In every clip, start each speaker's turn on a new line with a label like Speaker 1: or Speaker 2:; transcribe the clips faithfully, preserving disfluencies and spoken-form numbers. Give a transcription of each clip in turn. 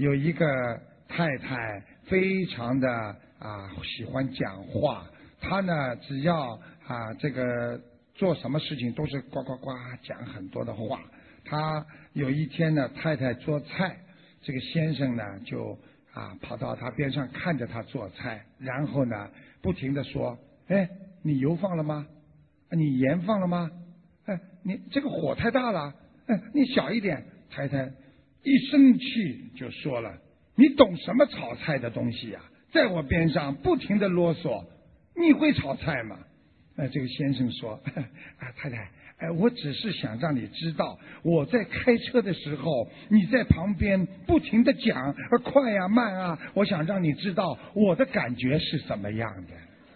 Speaker 1: 有一个太太非常的啊喜欢讲话，她呢只要啊这个做什么事情都是呱呱呱讲很多的话。她有一天呢，太太做菜，这个先生呢就啊跑到她边上看着她做菜，然后呢不停的说：“哎，你油放了吗？你盐放了吗？哎，你这个火太大了，哎，你小一点。”太太一生气就说了：“你懂什么炒菜的东西呀、啊？在我边上不停的啰嗦，你会炒菜吗？”哎，这个先生说：“啊，太太，哎，我只是想让你知道，我在开车的时候，你在旁边不停的讲，啊，快呀、慢啊，我想让你知道我的感觉是怎么样的。”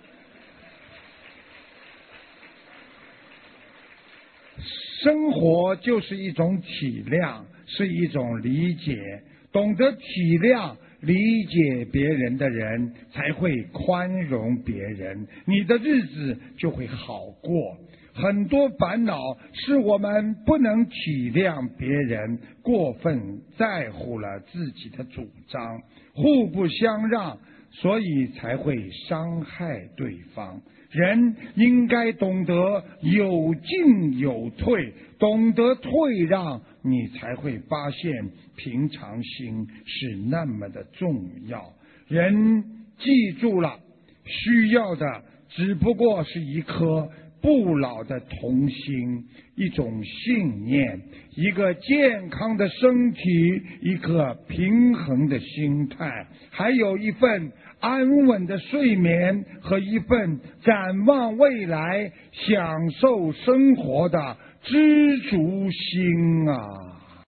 Speaker 1: 生活就是一种体谅，是一种理解。懂得体谅、理解别人的人，才会宽容别人，你的日子就会好过。很多烦恼是我们不能体谅别人，过分在乎了自己的主张，互不相让，所以才会伤害对方。人应该懂得有进有退，懂得退让，你才会发现平常心是那么的重要。人记住了，需要的只不过是一颗不老的童心，一种信念，一个健康的身体，一个平衡的心态，还有一份安稳的睡眠和一份展望未来、享受生活的知足心啊！